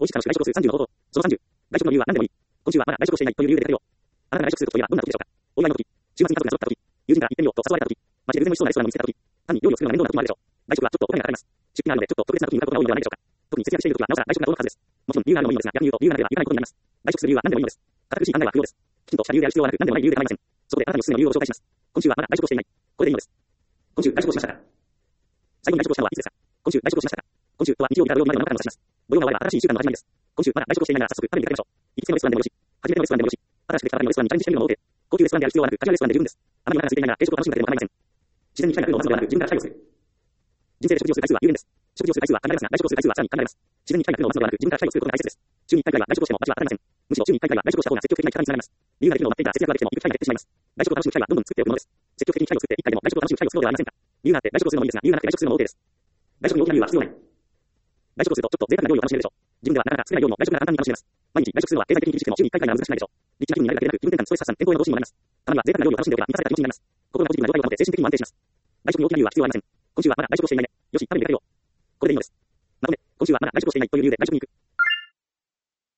美味しく楽しく外食をする30の方法。その30、外食の理由は何でもいい。今週はまだ外食をしていないという理由で出かけよう。あなたが外食するといえばどんな時でしょうか。お祝いの時、週末に家族が揃った時、友人から行ってみようと誘われた時、街で偶然美味しそうなレストランを見つけた時、単に料理をするのが面倒な時もあるでしょう。外食はちょっとお金がかかります。出費があるのでちょっと特別な時に向かうことが多いのではないでしょうか。特に節約している時はなおさら外食が遠のくはずです。もちろん理由があるのもいいのですが、逆に言うと理由がなければ行かないことになります。外食する理由は何でもいいのです。堅苦しい考えは不要です。きちんとした理由である必要はなく、何でもない理由で構いません。そこであなたにおすすめの理由を紹介します。今週はまだ外食をしていない。これでいいのです。今週外食をしましたか。最後に外食をしたのはいつですか。今週外食をしましたか。今週とは日曜日から土曜日までの中からの出します。土曜が終われば新しい1週間の始まりです。今週まだ外食をしていないなら早速食べに出かけましょう。行きつけのレストランでもよし、初めてのレストランでもよし、新しくできたばかりのレストランにチャレンジしてみるのも OK。高級レストランである必要はなく、カジュアルレストランで十分です。あまりお腹が空いていないなら定食を楽しむだけでも構いません。自然に機会が来るのを待つのではなく、自分からチャレンジする。人生で食事をする回数は有限です。食事をする回数は限られますが、外食をする回数はさらに限られます。自然に機会が来るのを待つのではなく、自分からチャレンジすることが大切です。週に1回ぐらいは外食をしても味は当たりません。むしろ週に1回ぐらいは外食をした方が積極的な機会につながります。理由ができるのを待っていたら節約ができても行く機会が減ってしまいます。外食を楽しむ機会はどんどん作っておくものです。積極的に機会を作って1回でも外食を楽しむ機会を作ろうではありませんか。理由があって外食をするのもいいですが、理由がなくて外食するのも OK です。外食に大きな理由は必要ない。外食をするとちょっと贅沢な料理を楽しめるでしょう。自分ではなかなか作れない料理も外食なら簡単に楽しめます。毎日外食するのは経済的に厳しくても週に1回ぐらいは難しくないでしょう。立地な気分になるだけでなく、気分転換、ストレス発散、健康への投資にもなります。たまには贅沢な料理を楽しんでおけば満たされた気持ちになります。心のポジティブな状態を保って精神的にも安定します。外食に大きな理由は必要ありません。今週はまだ外食をしていないね。よし、食べに出かけよう。これでいいのです。まとめ、今週はまだ外食をしていないという理由で外食に行く。